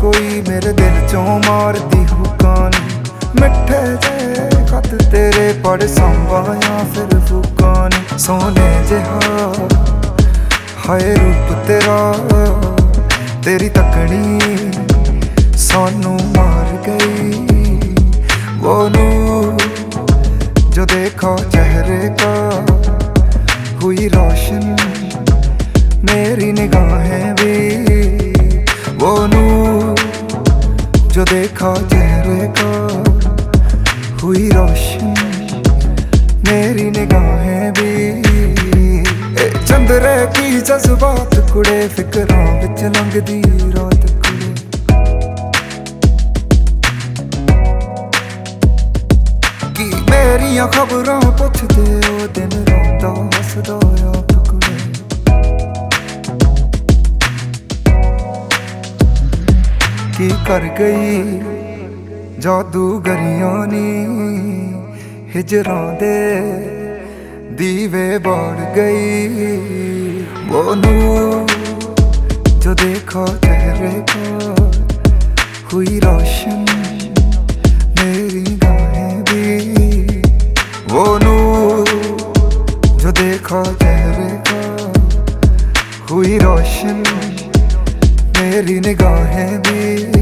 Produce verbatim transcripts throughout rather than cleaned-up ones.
कोई मेरे दिल चों मारदी हुकान। मिठे जे खत तेरे पढ़ संभाया फिर फुकान। सोने जिहा हाय रूप तेरा, तेरी तकनी सानू मार गई। वो नूर जो देखा चेहरे का हुई रोशन मेरी निगाहें भी। वो नूर जो देखा चेहरे का हुई रोशन मेरी निगाहें भी। चंद्रे की जज्बात कुड़े फिकरां विच लंघदी रात कुड़े। की मेरियां खबरां पुछदे ओ दिन रोंदा हसदा आप कुड़े। की कर गई जादूगरियां नी हिजरां दे दीवे बाड़ गई। वो नूर जो देखा चेहरे का हुई रोशन मेरी गाहें भी। वो नूर जो देखा चेहरे का हुई रोशन मेरी निगाहें भी।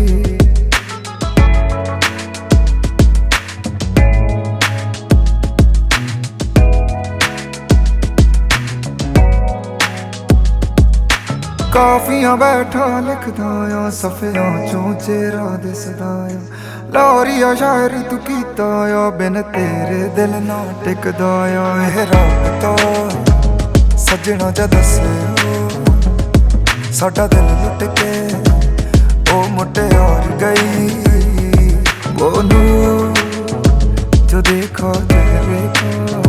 काफियां बैठा लिखदा आ सफियां चों चेहरा दिसदा आ। लाहौरिया शायरी तू कीता आ बिन तेरे दिल ना टिकदा आ। एह राबता सजना जा दसे साडा दिल लुट के ओ मुटियार गई। वो नूर जो देखा चेहरे का